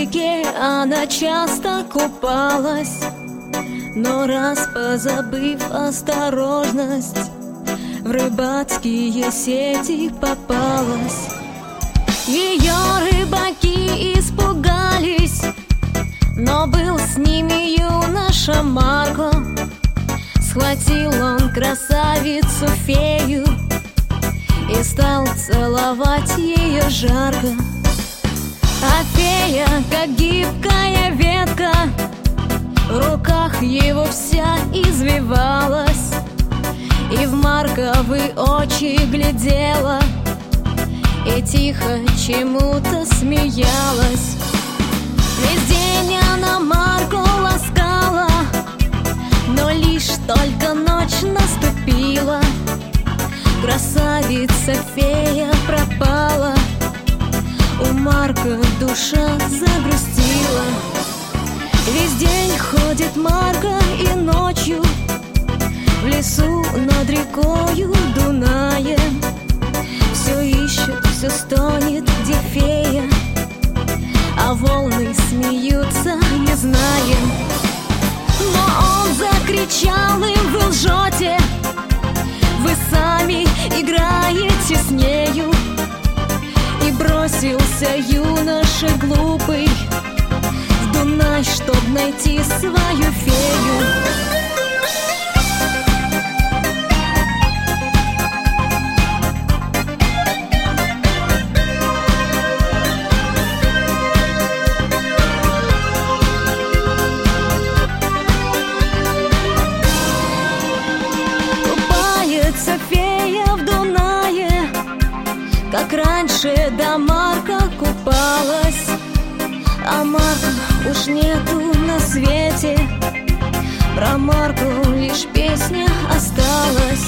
реке она часто купалась, но раз позабыв осторожность, в рыбацкие сети попалась. Ее рыбаки испугались, но был с ними юноша Марко. Схватил он красавицу-фею и стал целовать ее жарко. А фея, как гибкая ветка, в руках его вся извивалась и в Марковы очи глядела и тихо чему-то смеялась. Весь день она Марку ласкала, но лишь только ночь наступила, красавица-фея пропала, у Марка душа загрустила. Весь день ходит Марко и ночью в лесу над рекою Дунаем. Все ищет, все стонет, где фея, а волны смеются, не знаем. Но он закричал им: вы лжете, вы сами играете с нею. И бросился юноша глупый в Дунай, чтоб найти свою фею. Фея в Дунае, как раньше до Марка купалась, а Марка уж нету на свете, про Марку лишь песня осталась.